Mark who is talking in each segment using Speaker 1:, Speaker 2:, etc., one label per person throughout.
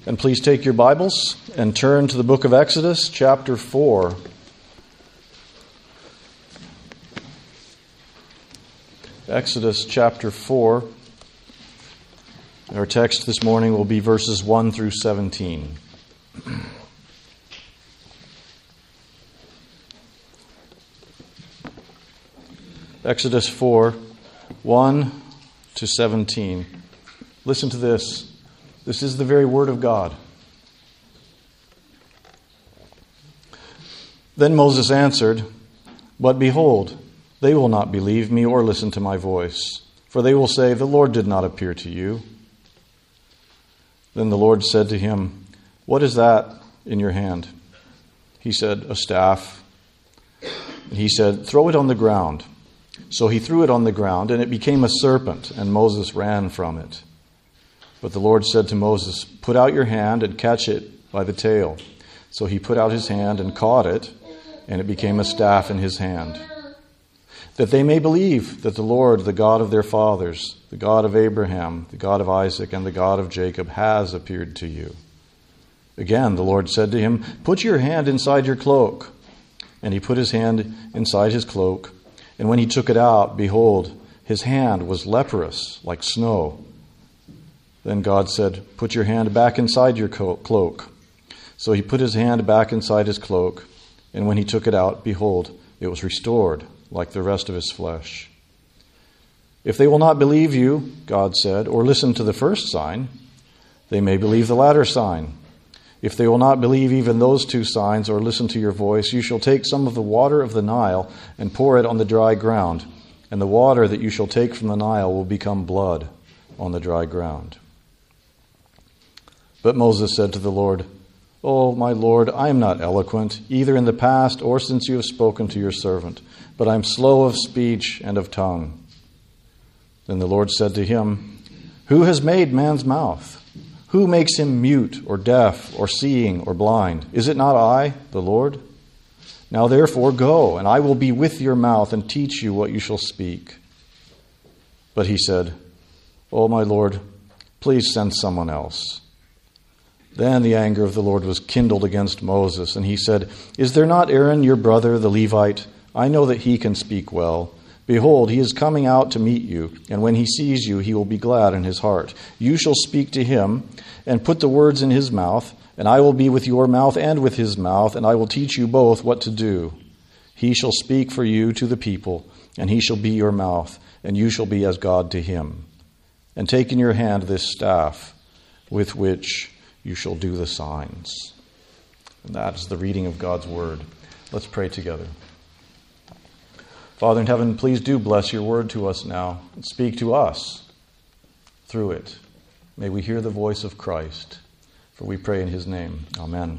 Speaker 1: And please take your Bibles and turn to the book of Exodus, chapter 4. Exodus chapter 4. Our text this morning will be verses 1 through 17. Exodus 4, 1 to 17. Listen to this. This is the very word of God. Then Moses answered, "But behold, they will not believe me or listen to my voice, for they will say, 'The Lord did not appear to you.' Then the Lord said to him, 'What is that in your hand?' He said, 'A staff.' And he said, 'Throw it on the ground.' So he threw it on the ground, and it became a serpent, and Moses ran from it. But the Lord said to Moses, 'Put out your hand and catch it by the tail.' So he put out his hand and caught it, and it became a staff in his hand. That they may believe that the Lord, the God of their fathers, the God of Abraham, the God of Isaac, and the God of Jacob, has appeared to you." Again the Lord said to him, "Put your hand inside your cloak." And he put his hand inside his cloak, and when he took it out, behold, his hand was leprous like snow. Then God said, "Put your hand back inside your cloak." So he put his hand back inside his cloak, and when he took it out, behold, it was restored like the rest of his flesh. "If they will not believe you," God said, "or listen to the first sign, they may believe the latter sign. If they will not believe even those two signs or listen to your voice, you shall take some of the water of the Nile and pour it on the dry ground, and the water that you shall take from the Nile will become blood on the dry ground." But Moses said to the Lord, "Oh, my Lord, I am not eloquent, either in the past or since you have spoken to your servant, but I am slow of speech and of tongue." Then the Lord said to him, "Who has made man's mouth? Who makes him mute or deaf or seeing or blind? Is it not I, the Lord? Now therefore go, and I will be with your mouth and teach you what you shall speak." But he said, "Oh, my Lord, please send someone else." Then the anger of the Lord was kindled against Moses, and he said, "Is there not Aaron your brother, the Levite? I know that he can speak well. Behold, he is coming out to meet you, and when he sees you, he will be glad in his heart. You shall speak to him and put the words in his mouth, and I will be with your mouth and with his mouth, and I will teach you both what to do. He shall speak for you to the people, and he shall be your mouth, and you shall be as God to him. And take in your hand this staff with which you shall do the signs." And that is the reading of God's word. Let's pray together. Father in heaven, please do bless your word to us now and speak to us through it. May we hear the voice of Christ, for we pray in his name. Amen.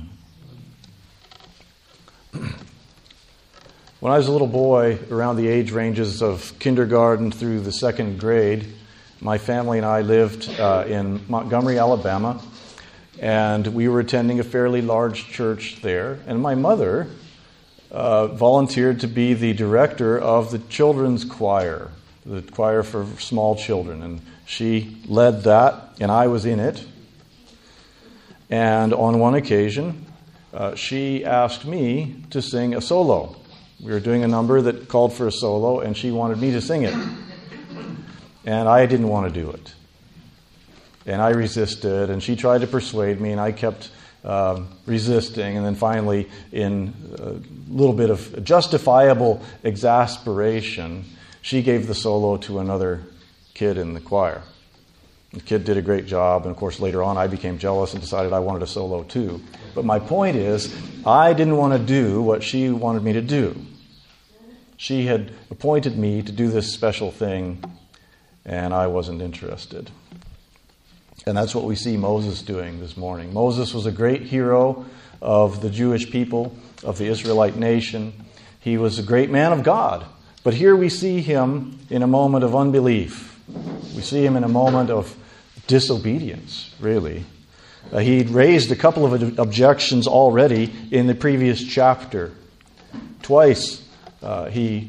Speaker 1: When I was a little boy, around the age ranges of kindergarten through the second grade, my family and I lived in Montgomery, Alabama, and we were attending a fairly large church there. And my mother volunteered to be the director of the children's choir, the choir for small children. And she led that, and I was in it. And on one occasion, she asked me to sing a solo. We were doing a number that called for a solo, and she wanted me to sing it. And I didn't want to do it. And I resisted, and she tried to persuade me, and I kept resisting. And then finally, in a little bit of justifiable exasperation, she gave the solo to another kid in the choir. The kid did a great job, and of course later on I became jealous and decided I wanted a solo too. But my point is, I didn't want to do what she wanted me to do. She had appointed me to do this special thing, and I wasn't interested. And that's what we see Moses doing this morning. Moses was a great hero of the Jewish people, of the Israelite nation. He was a great man of God. But here we see him in a moment of unbelief. We see him in a moment of disobedience, really. He'd raised a couple of objections already in the previous chapter. Twice he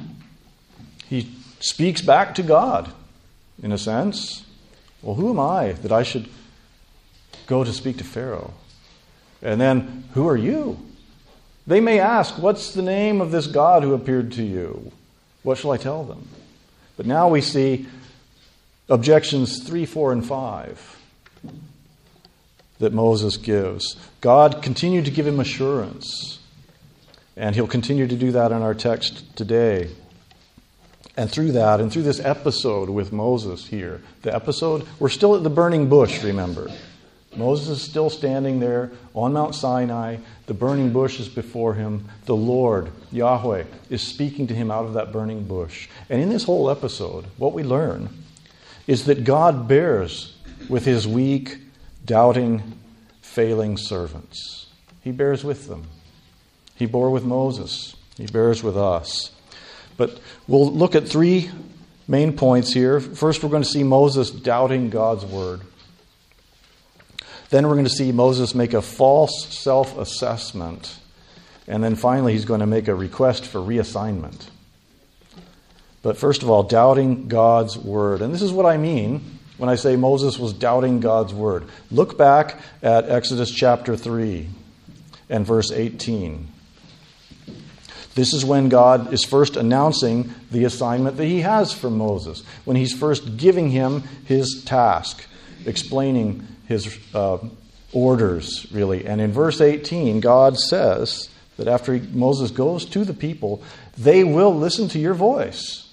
Speaker 1: speaks back to God, in a sense. Well, who am I that I should go to speak to Pharaoh. And then, who are you? They may ask, what's the name of this God who appeared to you? What shall I tell them? But now we see objections 3, 4, and 5 that Moses gives. God continued to give him assurance. And he'll continue to do that in our text today. And through that, and through this episode with Moses here, the episode, we're still at the burning bush, remember. Moses is still standing there on Mount Sinai. The burning bush is before him. The Lord, Yahweh, is speaking to him out of that burning bush. And in this whole episode, what we learn is that God bears with his weak, doubting, failing servants. He bears with them. He bore with Moses. He bears with us. But we'll look at 3 main points here. First, we're going to see Moses doubting God's word. Then we're going to see Moses make a false self-assessment. And then finally, he's going to make a request for reassignment. But first of all, doubting God's word. And this is what I mean when I say Moses was doubting God's word. Look back at Exodus chapter 3 and verse 18. This is when God is first announcing the assignment that he has for Moses, when he's first giving him his task, explaining his orders, really. And in verse 18, God says that after Moses goes to the people, they will listen to your voice.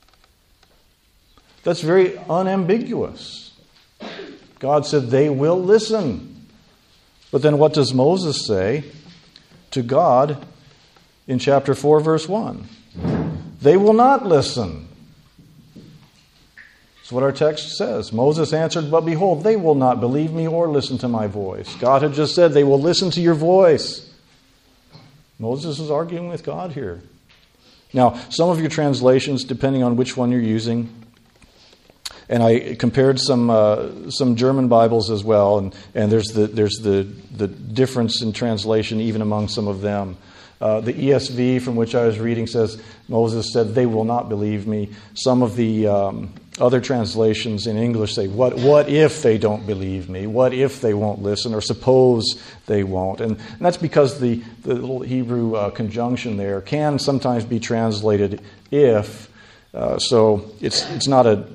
Speaker 1: That's very unambiguous. God said they will listen. But then what does Moses say to God in chapter 4, verse 1? They will not listen. That's what our text says. Moses answered, but behold, they will not believe me or listen to my voice. God had just said they will listen to your voice. Moses is arguing with God here. Now, some of your translations, depending on which one you're using, and I compared some German Bibles as well, and there's the difference in translation even among some of them. The ESV from which I was reading says, Moses said, they will not believe me. Some of the other translations in English say, what if they don't believe me? What if they won't listen? Or suppose they won't? And that's because the little Hebrew conjunction there can sometimes be translated if. So it's not a...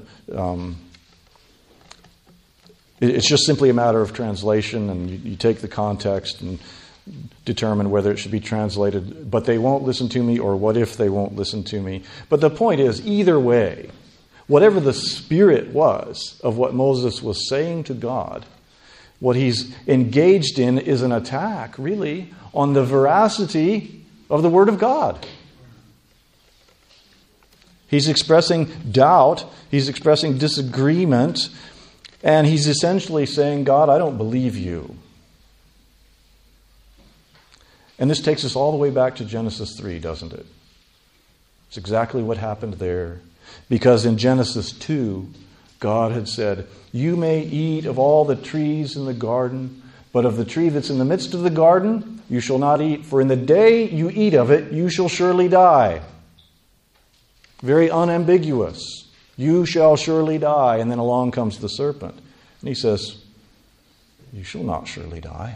Speaker 1: it's just simply a matter of translation, and you take the context and determine whether it should be translated, but they won't listen to me, or what if they won't listen to me. But the point is, either way, whatever the spirit was of what Moses was saying to God, what he's engaged in is an attack, really, on the veracity of the Word of God. He's expressing doubt, he's expressing disagreement, and he's essentially saying, God, I don't believe you. And this takes us all the way back to Genesis 3, doesn't it? It's exactly what happened there. Because in Genesis 2, God had said, you may eat of all the trees in the garden, but of the tree that's in the midst of the garden, you shall not eat, for in the day you eat of it, you shall surely die. Very unambiguous. You shall surely die. And then along comes the serpent. And he says, you shall not surely die.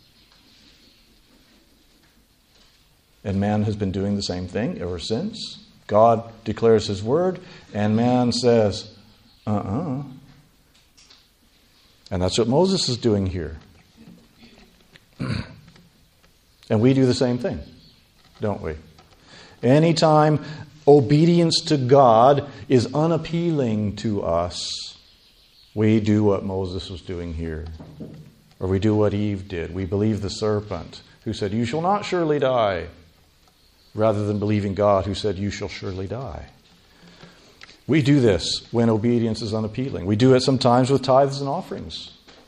Speaker 1: And man has been doing the same thing ever since. God declares his word, and man says, And that's what Moses is doing here. And we do the same thing, don't we? Anytime obedience to God is unappealing to us, we do what Moses was doing here. Or we do what Eve did. We believe the serpent who said, you shall not surely die, rather than believing God who said, you shall surely die. We do this when obedience is unappealing. We do it sometimes with tithes and offerings.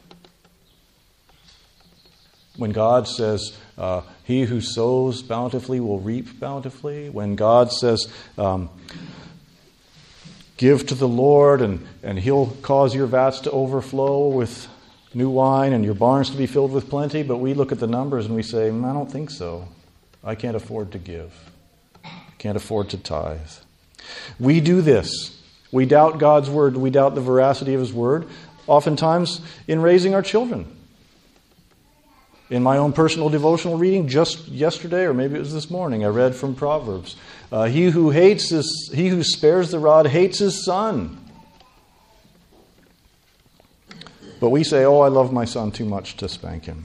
Speaker 1: When God says, he who sows bountifully will reap bountifully. When God says, give to the Lord and he'll cause your vats to overflow with new wine and your barns to be filled with plenty. But we look at the numbers and we say, I don't think so. I can't afford to give. I can't afford to tithe. We do this. We doubt God's word. We doubt the veracity of his word, oftentimes in raising our children. In my own personal devotional reading just yesterday, or maybe it was this morning, I read from Proverbs. He who spares the rod hates his son. But we say, oh, I love my son too much to spank him.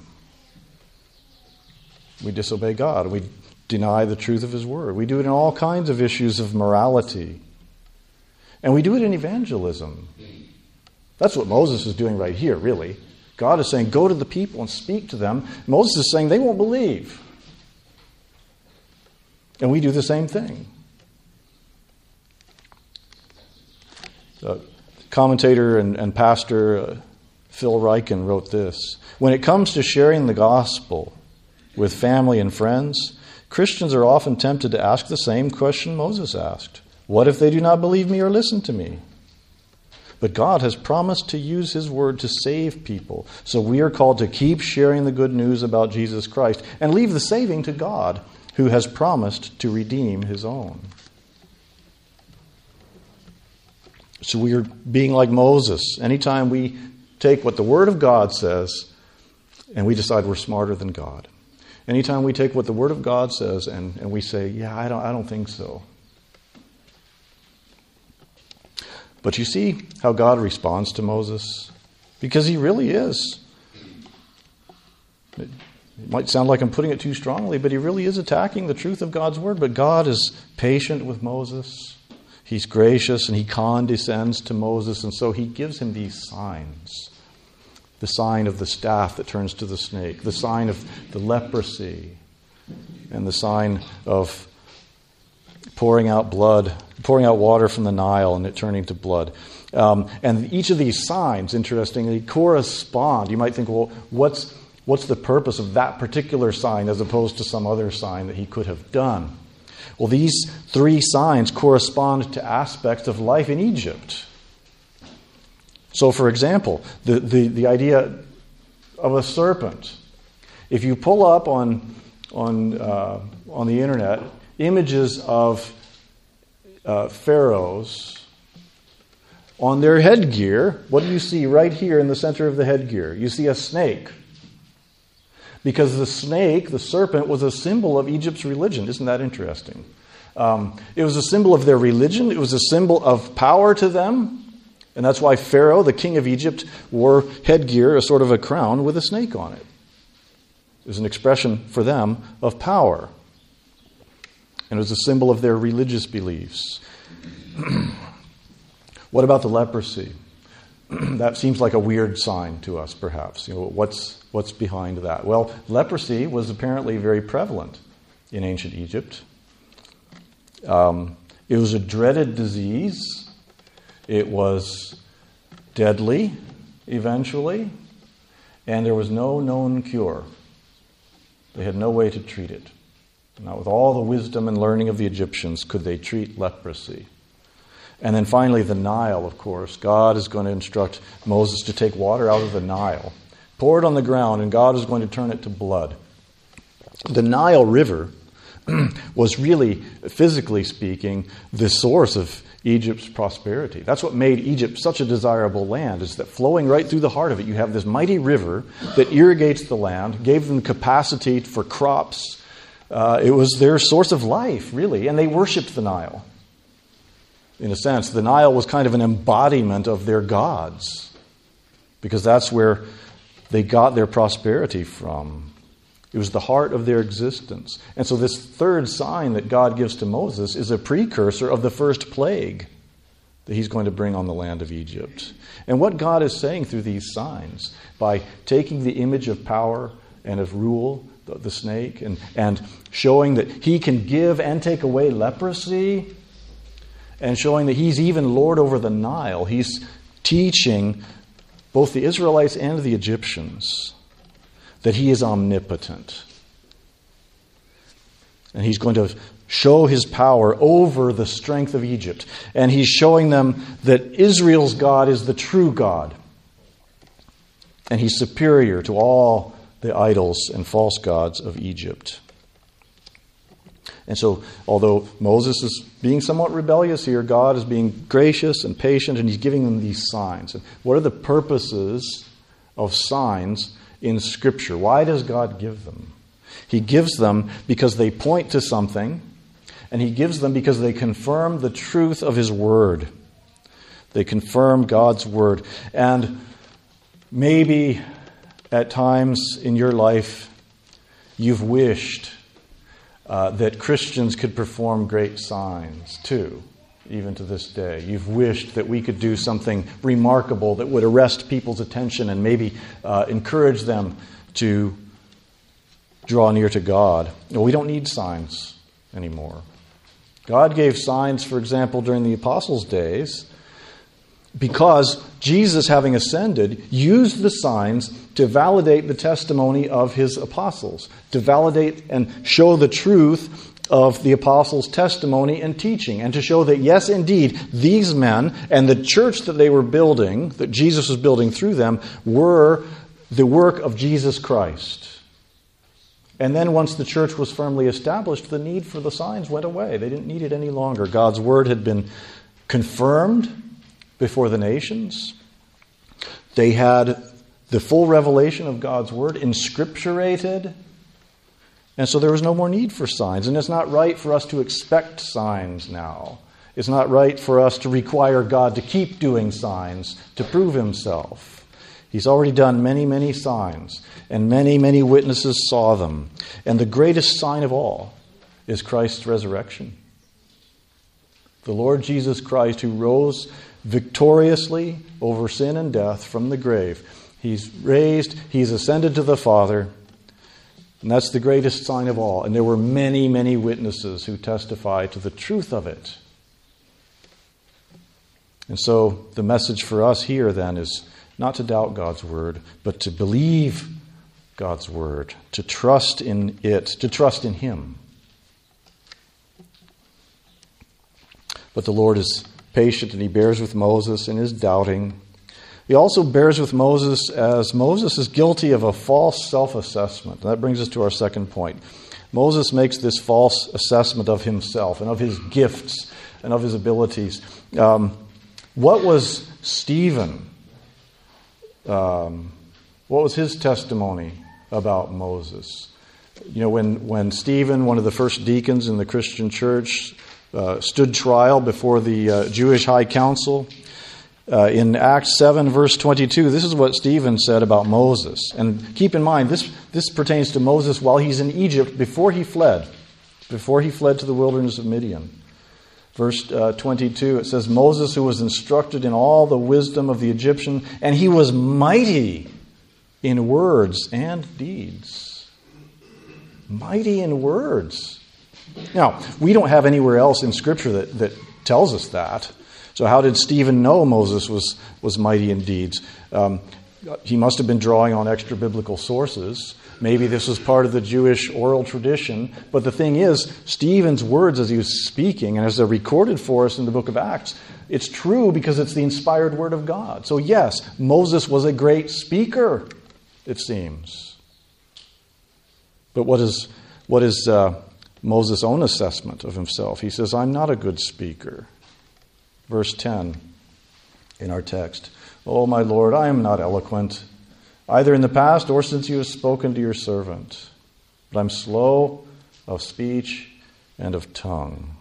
Speaker 1: We disobey God. We deny the truth of his word. We do it in all kinds of issues of morality. And we do it in evangelism. That's what Moses is doing right here, really. God is saying, go to the people and speak to them. Moses is saying they won't believe. And we do the same thing. Commentator and pastor Phil Ryken wrote this: when it comes to sharing the gospel with family and friends, Christians are often tempted to ask the same question Moses asked. What if they do not believe me or listen to me? But God has promised to use his word to save people. So we are called to keep sharing the good news about Jesus Christ and leave the saving to God, who has promised to redeem his own. So we are being like Moses. Anytime we take what the Word of God says and we decide we're smarter than God. Anytime we take what the Word of God says and we say, yeah, I don't think so. But you see how God responds to Moses? Because he really is. It might sound like I'm putting it too strongly, but he really is attacking the truth of God's Word. But God is patient with Moses. He's gracious and he condescends to Moses. And so he gives him these signs. The sign of the staff that turns to the snake. The sign of the leprosy. And the sign of pouring out water from the Nile and it turning to blood. And each of these signs, interestingly, correspond. You might think, well, what's the purpose of that particular sign as opposed to some other sign that he could have done? Well, these three signs correspond to aspects of life in Egypt. So, for example, the idea of a serpent. If you pull up on the internet images of pharaohs on their headgear, what do you see right here in the center of the headgear? You see a snake. Because the snake, the serpent, was a symbol of Egypt's religion. Isn't that interesting? It was a symbol of their religion. It was a symbol of power to them. And that's why Pharaoh, the king of Egypt, wore headgear, a sort of a crown with a snake on it. It was an expression for them of power. And it was a symbol of their religious beliefs. What about the leprosy? That seems like a weird sign to us, perhaps. What's behind that? Well, leprosy was apparently very prevalent in ancient Egypt. It was a dreaded disease. It was deadly, eventually, and there was no known cure. They had no way to treat it. Not with all the wisdom and learning of the Egyptians could they treat leprosy. And then finally, the Nile, of course. God is going to instruct Moses to take water out of the Nile, pour it on the ground, and God is going to turn it to blood. The Nile River was really, physically speaking, the source of Egypt's prosperity. That's what made Egypt such a desirable land, is that flowing right through the heart of it, you have this mighty river that irrigates the land, gave them capacity for crops. It was their source of life, really, and they worshipped the Nile. In a sense, the Nile was kind of an embodiment of their gods, because that's where they got their prosperity from. It was the heart of their existence. And so this third sign that God gives to Moses is a precursor of the first plague that he's going to bring on the land of Egypt. And what God is saying through these signs, by taking the image of power and of rule, the snake, and showing that he can give and take away leprosy, and showing that he's even Lord over the Nile, he's teaching both the Israelites and the Egyptians that he is omnipotent. And he's going to show his power over the strength of Egypt. And he's showing them that Israel's God is the true God. And he's superior to all the idols and false gods of Egypt. And so, although Moses is being somewhat rebellious here, God is being gracious and patient, and he's giving them these signs. And what are the purposes of signs in Scripture. Why does God give them? He gives them because they point to something, and He gives them because they confirm the truth of His Word. They confirm God's Word. And maybe at times in your life, you've wished that Christians could perform great signs too, even to this day. You've wished that we could do something remarkable that would arrest people's attention and maybe encourage them to draw near to God. No, we don't need signs anymore. God gave signs, for example, during the apostles' days, because Jesus, having ascended, used the signs to validate the testimony of His apostles, to validate and show the truth of the apostles' testimony and teaching, and to show that, yes, indeed, these men and the church that they were building, that Jesus was building through them, were the work of Jesus Christ. And then once the church was firmly established, the need for the signs went away. They didn't need it any longer. God's Word had been confirmed before the nations. They had the full revelation of God's Word inscripturated. And so there was no more need for signs. And it's not right for us to expect signs now. It's not right for us to require God to keep doing signs to prove Himself. He's already done many, many signs, and many, many witnesses saw them. And the greatest sign of all is Christ's resurrection. The Lord Jesus Christ, who rose victoriously over sin and death from the grave. He's raised, He's ascended to the Father, and that's the greatest sign of all. And there were many, many witnesses who testify to the truth of it. And so the message for us here then is not to doubt God's Word, but to believe God's Word, to trust in it, to trust in Him. But the Lord is patient, and He bears with Moses in his doubting. He also bears with Moses as Moses is guilty of a false self-assessment. And that brings us to our second point. Moses makes this false assessment of himself and of his gifts and of his abilities. What was Stephen? What was his testimony about Moses? You know, when Stephen, one of the first deacons in the Christian church, stood trial before the Jewish High Council, in Acts 7, verse 22, this is what Stephen said about Moses. And keep in mind, this pertains to Moses while he's in Egypt, before he fled to the wilderness of Midian. Verse 22, it says, Moses, who was instructed in all the wisdom of the Egyptian, and he was mighty in words and deeds. Mighty in words. Now, we don't have anywhere else in Scripture that tells us that. So how did Stephen know Moses was mighty in deeds? He must have been drawing on extra biblical sources. Maybe this was part of the Jewish oral tradition. But the thing is, Stephen's words as he was speaking, and as they're recorded for us in the book of Acts, it's true because it's the inspired word of God. So yes, Moses was a great speaker, it seems. But what is Moses' own assessment of himself? He says, I'm not a good speaker. Verse 10 in our text. Oh, my Lord, I am not eloquent, either in the past or since you have spoken to your servant. But I'm slow of speech and of tongue.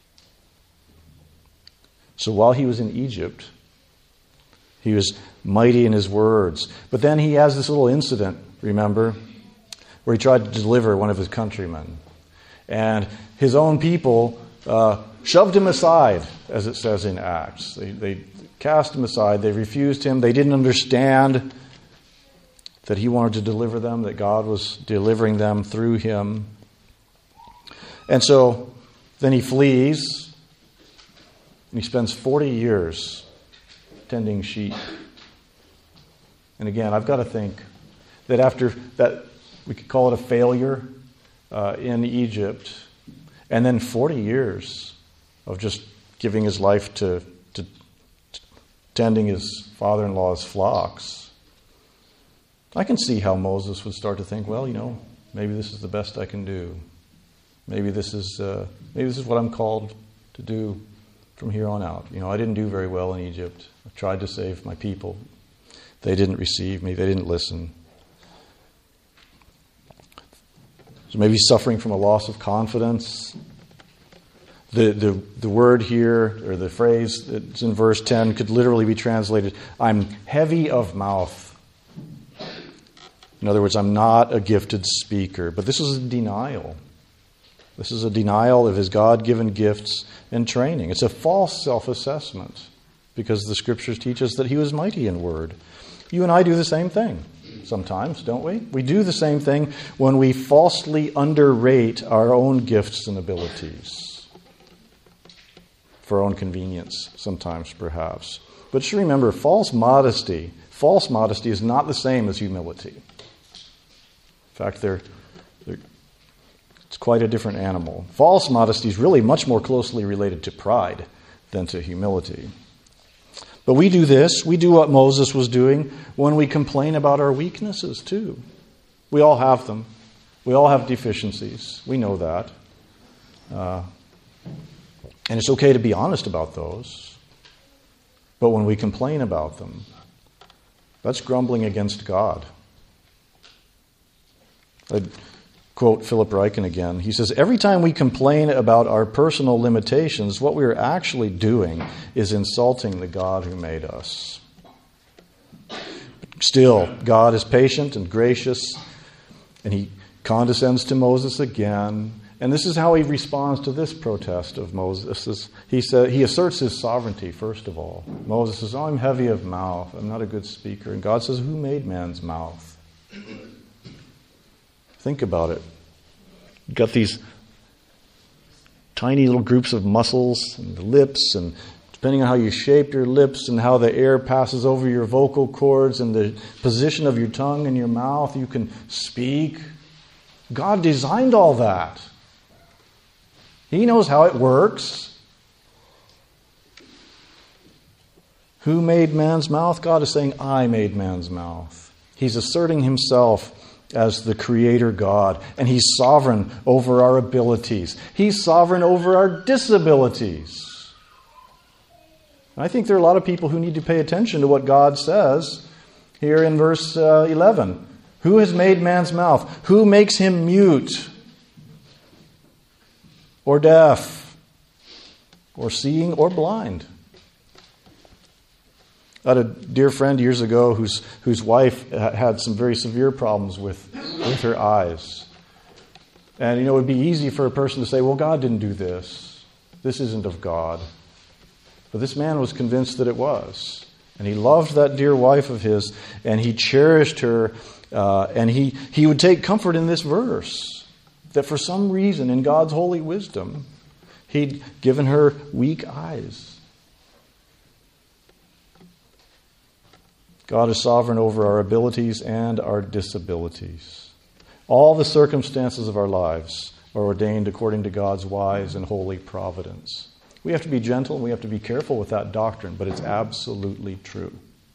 Speaker 1: So while he was in Egypt, he was mighty in his words. But then he has this little incident, remember, where he tried to deliver one of his countrymen. And his own people shoved him aside, as it says in Acts. They cast him aside. They refused him. They didn't understand that he wanted to deliver them, that God was delivering them through him. And so then he flees, and he spends 40 years tending sheep. And again, I've got to think that after that, we could call it a failure in Egypt, and then 40 years of just giving his life to tending his father-in-law's flocks. I can see how Moses would start to think, well, maybe this is the best I can do. Maybe this is what I'm called to do from here on out. I didn't do very well in Egypt. I tried to save my people. They didn't receive me. They didn't listen. So maybe suffering from a loss of confidence. The word here, or the phrase that's in verse 10, could literally be translated, I'm heavy of mouth. In other words, I'm not a gifted speaker. But this is a denial. This is a denial of his God-given gifts and training. It's a false self-assessment, because the Scriptures teach us that he was mighty in word. You and I do the same thing sometimes, don't we? We do the same thing when we falsely underrate our own gifts and abilities. For our own convenience, sometimes perhaps. But just remember, false modesty is not the same as humility. In fact, it's quite a different animal. False modesty is really much more closely related to pride than to humility. But we do this, we do what Moses was doing when we complain about our weaknesses too. We all have them. We all have deficiencies. We know that. And it's okay to be honest about those. But when we complain about them, that's grumbling against God. I'd quote Philip Ryken again. He says, every time we complain about our personal limitations, what we are actually doing is insulting the God who made us. Still, God is patient and gracious, and he condescends to Moses again. And this is how he responds to this protest of Moses. He asserts his sovereignty, first of all. Moses says, I'm heavy of mouth. I'm not a good speaker. And God says, who made man's mouth? Think about it. You've got these tiny little groups of muscles and the lips, and depending on how you shape your lips and how the air passes over your vocal cords and the position of your tongue and your mouth, you can speak. God designed all that. He knows how it works. Who made man's mouth? God is saying, I made man's mouth. He's asserting himself as the Creator God, and he's sovereign over our abilities. He's sovereign over our disabilities. And I think there are a lot of people who need to pay attention to what God says here in verse 11. Who has made man's mouth? Who makes him mute or deaf or seeing or blind? I had a dear friend years ago whose wife had some very severe problems with her eyes. And, it would be easy for a person to say, well, God didn't do this. This isn't of God. But this man was convinced that it was. And he loved that dear wife of his, and he cherished her, and he would take comfort in this verse, that for some reason, in God's holy wisdom, he'd given her weak eyes. God is sovereign over our abilities and our disabilities. All the circumstances of our lives are ordained according to God's wise and holy providence. We have to be gentle and we have to be careful with that doctrine, but it's absolutely true.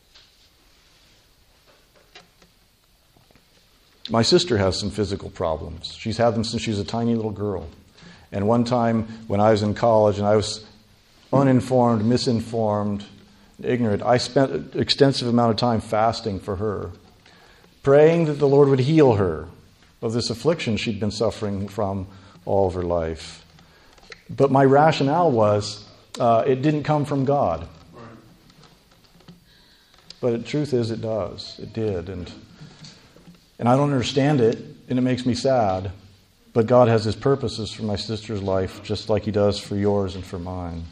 Speaker 1: My sister has some physical problems. She's had them since she was a tiny little girl. And one time when I was in college and I was uninformed, misinformed, ignorant, I spent an extensive amount of time fasting for her, praying that the Lord would heal her of this affliction she'd been suffering from all of her life. But my rationale was it didn't come from God. But the truth is it does. It did. And I don't understand it, and it makes me sad. But God has his purposes for my sister's life, just like he does for yours and for mine.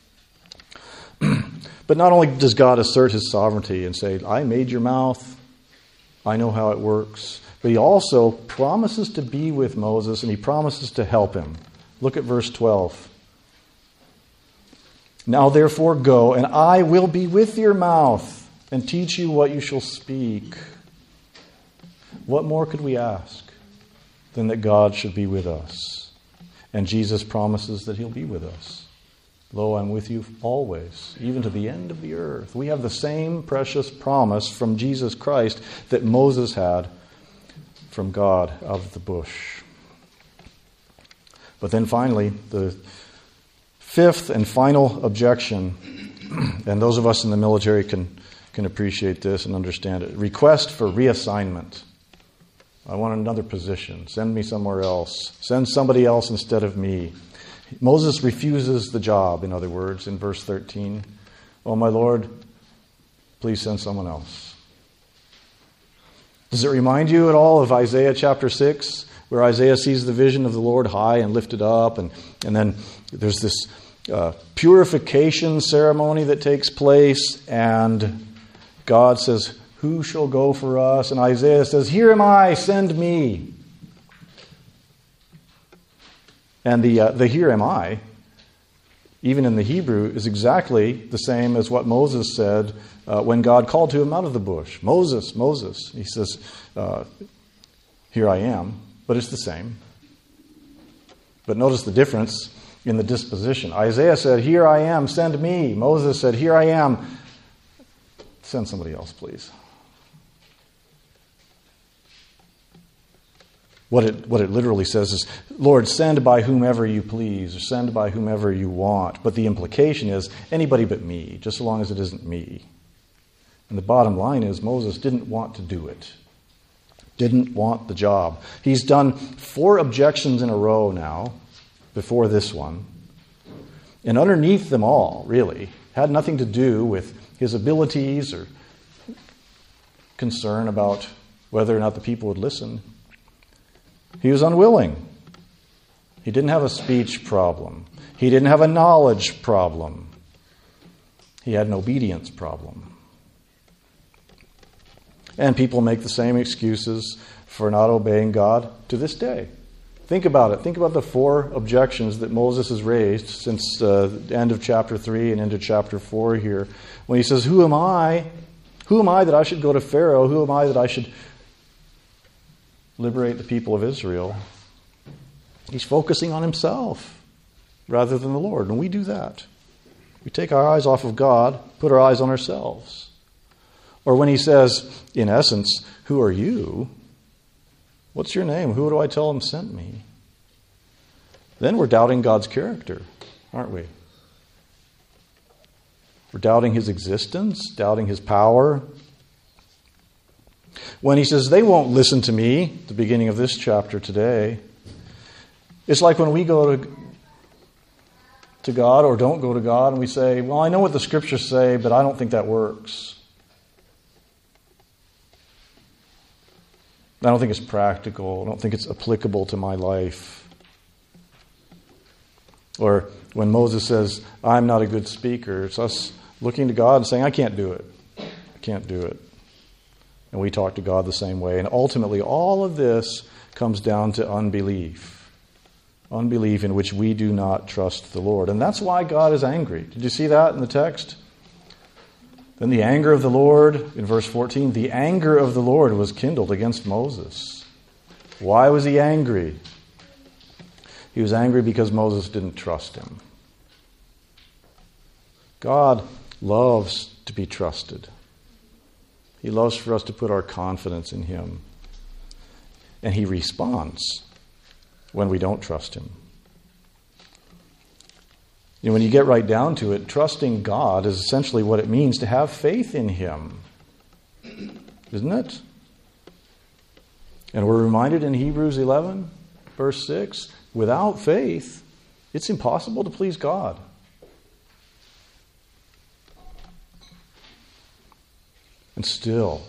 Speaker 1: But not only does God assert his sovereignty and say, I made your mouth, I know how it works, but he also promises to be with Moses and he promises to help him. Look at verse 12. Now therefore go, and I will be with your mouth and teach you what you shall speak. What more could we ask than that God should be with us? And Jesus promises that he'll be with us. Lo, I'm with you always, even to the end of the earth. We have the same precious promise from Jesus Christ that Moses had from God out of the bush. But then finally, the fifth and final objection, and those of us in the military can appreciate this and understand it. Request for reassignment. I want another position. Send me somewhere else. Send somebody else instead of me. Moses refuses the job, in other words, in verse 13. Oh, my Lord, please send someone else. Does it remind you at all of Isaiah chapter 6, where Isaiah sees the vision of the Lord high and lifted up, and then there's this purification ceremony that takes place, and God says, who shall go for us? And Isaiah says, here am I, send me. And the here am I, even in the Hebrew, is exactly the same as what Moses said when God called to him out of the bush. Moses, Moses. He says, here I am. But it's the same. But notice the difference in the disposition. Isaiah said, here I am, send me. Moses said, here I am. Send somebody else, please. What it literally says is, Lord, send by whomever you please, or send by whomever you want. But the implication is, anybody but me, just so long as it isn't me. And the bottom line is, Moses didn't want to do it. Didn't want the job. He's done 4 objections in a row now, before this one. And underneath them all, really, had nothing to do with his abilities or concern about whether or not the people would listen. He was unwilling. He didn't have a speech problem. He didn't have a knowledge problem. He had an obedience problem. And people make the same excuses for not obeying God to this day. Think about it. Think about the 4 objections that Moses has raised since the end of chapter 3 and into chapter 4 here. When he says, who am I? Who am I that I should go to Pharaoh? Who am I that I should liberate the people of Israel? He's focusing on himself rather than the Lord. And we do that. We take our eyes off of God, put our eyes on ourselves. Or when he says, in essence, who are you? What's your name? Who do I tell him sent me? Then we're doubting God's character, aren't we? We're doubting his existence, doubting his power. When he says, they won't listen to me, the beginning of this chapter today, it's like when we go to God or don't go to God and we say, well, I know what the scriptures say, but I don't think that works. I don't think it's practical. I don't think it's applicable to my life. Or when Moses says, I'm not a good speaker, it's us looking to God and saying, I can't do it. I can't do it. And we talk to God the same way. And ultimately, all of this comes down to unbelief. Unbelief in which we do not trust the Lord. And that's why God is angry. Did you see that in the text? Then the anger of the Lord, in verse 14, the anger of the Lord was kindled against Moses. Why was he angry? He was angry because Moses didn't trust him. God loves to be trusted. He loves for us to put our confidence in him. And he responds when we don't trust him. You know, when you get right down to it, trusting God is essentially what it means to have faith in him. Isn't it? And we're reminded in Hebrews 11, verse 6, without faith, it's impossible to please God. And still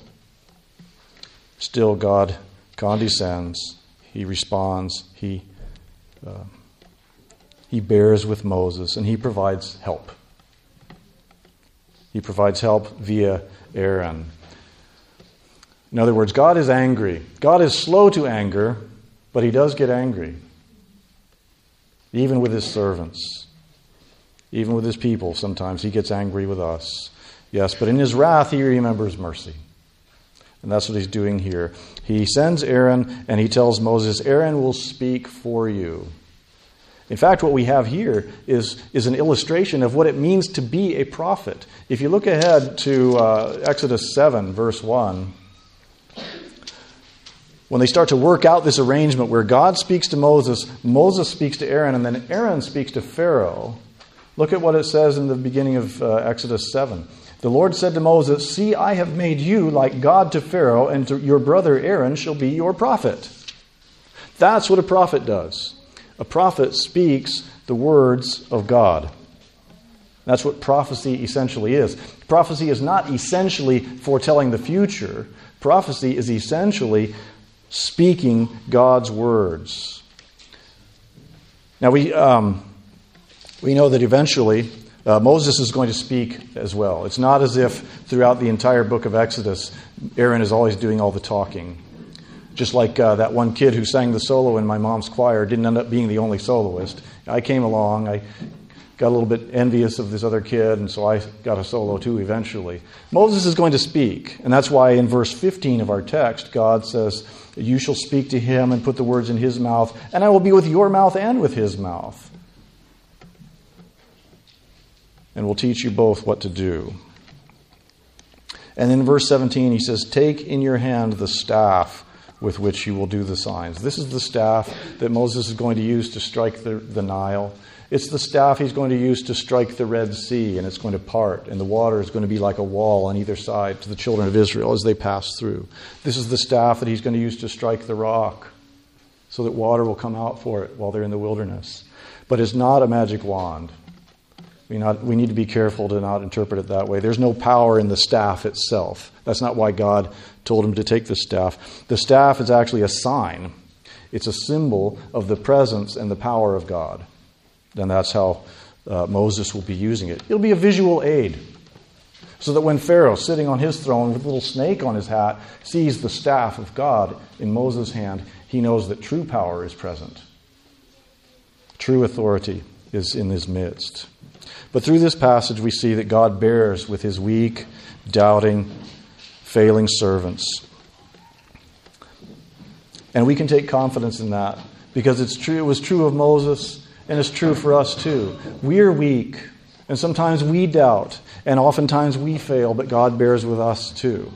Speaker 1: God condescends. He responds. He bears with Moses, and he provides help. He provides help via Aaron. In other words, God is angry. God is slow to anger, but he does get angry. Even with his servants. Even with his people, sometimes he gets angry with us. Yes, but in his wrath, he remembers mercy. And that's what he's doing here. He sends Aaron, and he tells Moses, Aaron will speak for you. In fact, what we have here is an illustration of what it means to be a prophet. If you look ahead to Exodus 7, verse 1, when they start to work out this arrangement where God speaks to Moses, Moses speaks to Aaron, and then Aaron speaks to Pharaoh, look at what it says in the beginning of Exodus 7. The Lord said to Moses, "See, I have made you like God to Pharaoh, and your brother Aaron shall be your prophet." That's what a prophet does. A prophet speaks the words of God. That's what prophecy essentially is. Prophecy is not essentially foretelling the future. Prophecy is essentially speaking God's words. Now we know that eventually Moses is going to speak as well. It's not as if throughout the entire book of Exodus, Aaron is always doing all the talking. Just like that one kid who sang the solo in my mom's choir didn't end up being the only soloist. I came along, I got a little bit envious of this other kid, and so I got a solo too eventually. Moses is going to speak, and that's why in verse 15 of our text, God says, "You shall speak to him and put the words in his mouth, and I will be with your mouth and with his mouth. And will teach you both what to do." And in verse 17 he says, "Take in your hand the staff with which you will do the signs." This is the staff that Moses is going to use to strike the Nile. It's the staff he's going to use to strike the Red Sea, and it's going to part, and the water is going to be like a wall on either side to the children of Israel as they pass through. This is the staff that he's going to use to strike the rock so that water will come out for it while they're in the wilderness. But it's not a magic wand. We need to be careful to not interpret it that way. There's no power in the staff itself. That's not why God told him to take the staff. The staff is actually a sign. It's a symbol of the presence and the power of God. And that's how Moses will be using it. It'll be a visual aid. So that when Pharaoh, sitting on his throne with a little snake on his hat, sees the staff of God in Moses' hand, he knows that true power is present. True authority is in his midst. But through this passage we see that God bears with his weak, doubting, failing servants. And we can take confidence in that because it's true. It was true of Moses, and it's true for us too. We're weak, and sometimes we doubt, and oftentimes we fail, but God bears with us too.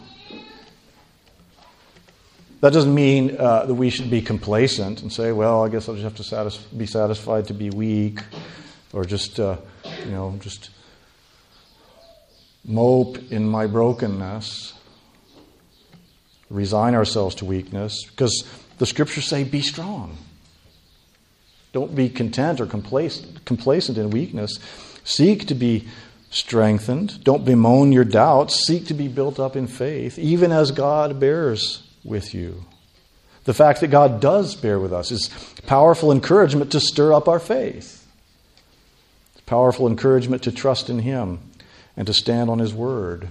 Speaker 1: That doesn't mean that we should be complacent and say, "Well, I guess I'll just have to be satisfied to be weak," or just mope in my brokenness, resign ourselves to weakness, because the scriptures say, "Be strong." Don't be content or complacent in weakness. Seek to be strengthened. Don't bemoan your doubts. Seek to be built up in faith, even as God bears with you. The fact that God does bear with us is powerful encouragement to stir up our faith. It's powerful encouragement to trust in him and to stand on his word.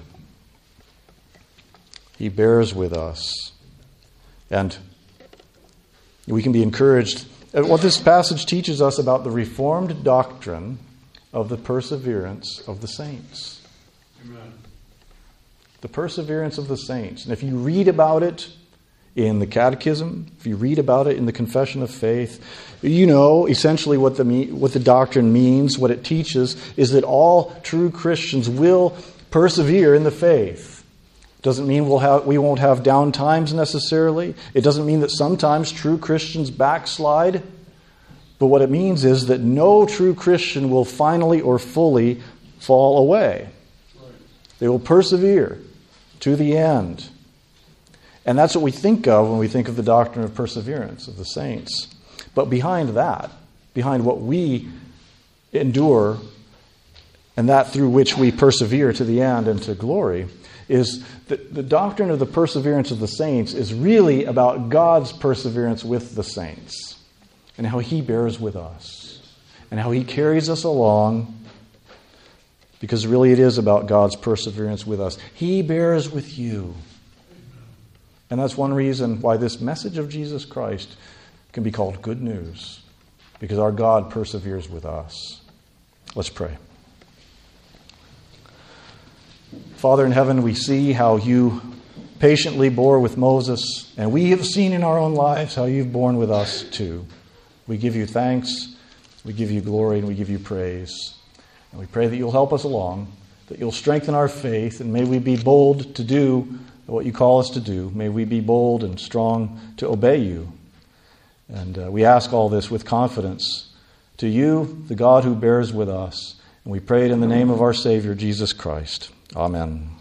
Speaker 1: He bears with us. And we can be encouraged. What this passage teaches us about the Reformed doctrine of the perseverance of the saints. Amen. The perseverance of the saints. And if you read about it in the Catechism, if you read about it in the Confession of Faith, you know essentially what the doctrine means. What it teaches is that all true Christians will persevere in the faith. Doesn't mean we won't have down times necessarily. It doesn't mean that sometimes true Christians backslide. But what it means is that no true Christian will finally or fully fall away. They will persevere to the end. And that's what we think of when we think of the doctrine of perseverance of the saints. But behind that, behind what we endure and that through which we persevere to the end and to glory, is that the doctrine of the perseverance of the saints is really about God's perseverance with the saints and how he bears with us and how he carries us along, because really it is about God's perseverance with us. He bears with you. And that's one reason why this message of Jesus Christ can be called good news, because our God perseveres with us. Let's pray. Father in heaven, we see how you patiently bore with Moses, and we have seen in our own lives how you've borne with us too. We give you thanks, we give you glory, and we give you praise. And we pray that you'll help us along, that you'll strengthen our faith, and may we be bold to do what you call us to do. May we be bold and strong to obey you. And we ask all this with confidence to you, the God who bears with us. And we pray it in the name of our Savior, Jesus Christ. Amen.